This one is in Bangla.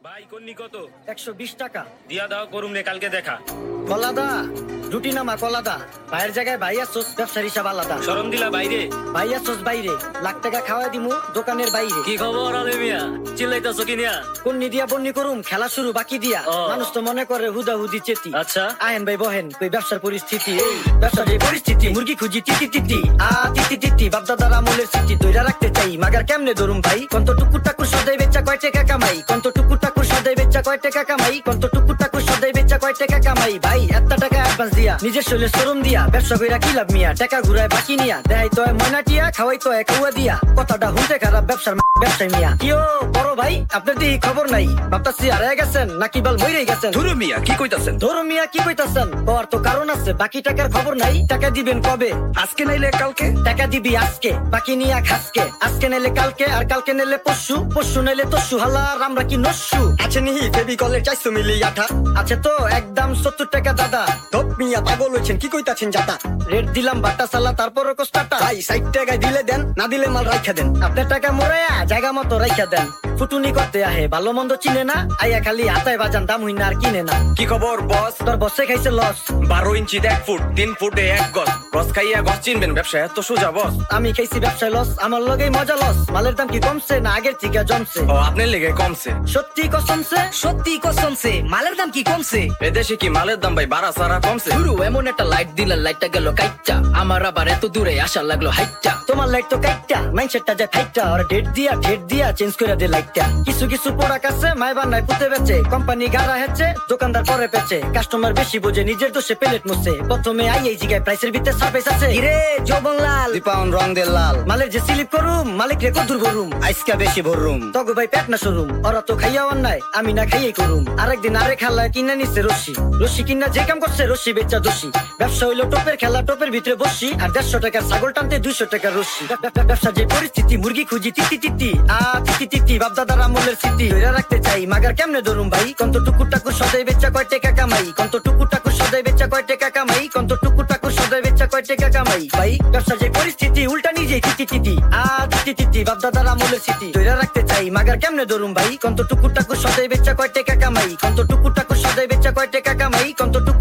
ভাই কন্নি কত? 120 টাকা। দিয়া দাও, করুম রে কালকে দেখা। কলাদা রুটি নামা কলাদা। ভাইয়ের জায়গায় ভাই আসছোস, ব্যবসার হিসাব আলাদা। শরম দিলা বাইরে? ভাই আসছোস বাইরে, লাখ টাকা খাওয়া দিমু দোকানের বাইরে। কি খবর আলে মিয়া, চিল্লাইতাছো কি নিয়া? কন্নি দিয়া বন্নি করুম, খেলা শুরু বাকি দিয়া। ও। মানুষ তো মনে করে হুদা হুদি চেতি। আচ্ছা আহেন ভাই বহেন, কই ব্যবসার পরিস্থিতি। এই ব্যবসার যে পরিস্থিতি, মুরগি খুঁজি তিতি তিতি। তিতি তিতি, বাপদাদার আমলের স্মৃতি ধইরা রাখতে চাই। মাগার কেমনে ধরুম ভাই, কন্ত টুকুর টাকুর সদাই বেচা কয় টাকা কামাই। কন্ত টুকুর টাকুর সদাই বেচা কয় টাকা কামাই। কন্ত টুকুর টাকুর সদাই বেচা কয় টাকা কামাই। ভাই এত টাকা অ্যাডভান্স দিয়া, নিজের শরীরে শরম দিয়া, ব্যবসা কইরা কি লাভ মিয়া। টাকা ঘুরায় বাকি নিয়া, দেখাই তো ময়নাটিয়া, খাওয়াই তো খাওয়া দিয়া। কথাটা হুনতে খারাপ, ব্যবসার ব্যবসায় মিয়া। কিও বড় ভাই, আপনার দিকে খবর নাই? ভাবতাছি হারায় গেছেন নাকি বাল মইরেই গেছেন। ধুরু মিয়া কি কইতাছেন? ধরো মিয়া কি কইতাছেন? ওর তো কারণ আছে, বাকি টাকার খবর নাই। টাকা দিবেন কবে? আজকে নাইলে কালকে। টাকা দিবি আজকে, বাকি নিয়া খাসকে। আজকে নাইলে কালকে, আর কালকে নাইলে পরশু। পরশু নাইলে তরশু, হালার আমরা কি নস্যু। আছে নিহি ফেবিকলের 400 মিলি আঠা। আছে তো একদম 70 টাকা দাদা। ধপ মিয়া পাগল হইছেন, কি কইতাছেন জাতা। রেট দিলাম বাটা সালা, তারপরও কষ্টাটা। ভাই 60 টাকা দিলে দেন, না দিলে মাল রাইখা দেন। আপনার টাকা মোরায়া জায়গা মতো রাইখা দেন। ফুটুনি করতে আহে, ভালো মন্দ চিনে না। আইয়া খালি হাতায় বাজান, দাম হইনা আর কিনে না। কি খবর বস? তোর বসে খাইছে লস। 12 ইঞ্চি 1 ফুট, 3 ফুটে 1 গজ। গজ খাইয়া গজ চিনবেন, ব্যবসা এত সোজা বস? আমি খাইছি ব্যবসায় লস, আমার লগেই মজা লস। মালের দাম কি কমছে না আগের থেকে জমছে? ও আপনার লেগে কমছে? সত্যি কসমছে? সত্যি কসমছে, মালের দাম কি কমছে? এদেশে কি মালের দাম ভাই বাড়া সারা কমছে? গুরু এমন একটা লাইট দিলেন, লাইটটা গেল কাইটটা। আমার আবার এত দূরে আসা লাগলো হাইটটা। তোমার লাইট তো কাইটটা, মাইন্ডসেটটা যায় ফাইটটা। আর ডেট দিয়া চেঞ্জ করে দে লাইটটা। কিছু কিছু প্রোডাক্ট আছে মাই বানায় পুঁতে বেচে। কোম্পানি গাড়া হেচ্ছে, দোকানদার পরে পেছে। কাস্টমার বেশি বোঝে, নিজের দোষে প্লেট মুছে। প্রথমে এই জিগায় প্রাইসের ভিতরে সার্ভিস আছে। কিরে যৌবন লাল, 2 পাউন্ড রং দে লাল। মালের যে স্লিপ করুম, মালিক রে কদুর ভরুম। আজকা বেশি ভরুম, তগো ভাই পেট না সরুম। ওরা তো খাইয়া অন্যায়, আমি না খাইয়াই করুম। আরেকদিন আরে খেলা কিনা নিচ্ছে রশি। রশি কিনা যে কাম করছে, রশি বেচা দোষী। ব্যবসা হইলো টোপের খেলা, টোপের ভিতরে বসি। আর 150 টাকার ছাগল টানতে 200 টাকার রশি। ব্যবসার যে পরিস্থিতি, মুরগি খুঁজি তিতি তিতি। তিতি তিতি, বাপদাদার আমলের স্মৃতি ধইরা রাখতে চাই। মাগার কেমনে ধরুম ভাই, কন্ত টুকুর টাকুর সদাই বেচা কয় টাকা কামাই। কন্ত টুকুর টাকুর সদাই বেচা কয় টাকা কামাই। কন্ত টুকুর টাকুর সদাই বেচা কয় টাকা কামাই। ভাই ব্যবসার যে পরিস্থিতি, উল্টা নিজেই তিতি তিতি। তিতি তিতি, বাপদাদার আমলের স্মৃতি ধইরা রাখতে চাই। মাগার কেমনে ধরুম ভাই, কন্ত টুকুর টাকুর সদাই বেচা কয় টাকা কামাই। কন্ত টুকুর টাকুর সদাই বেচা কয় টাকা কামাই। কন্ত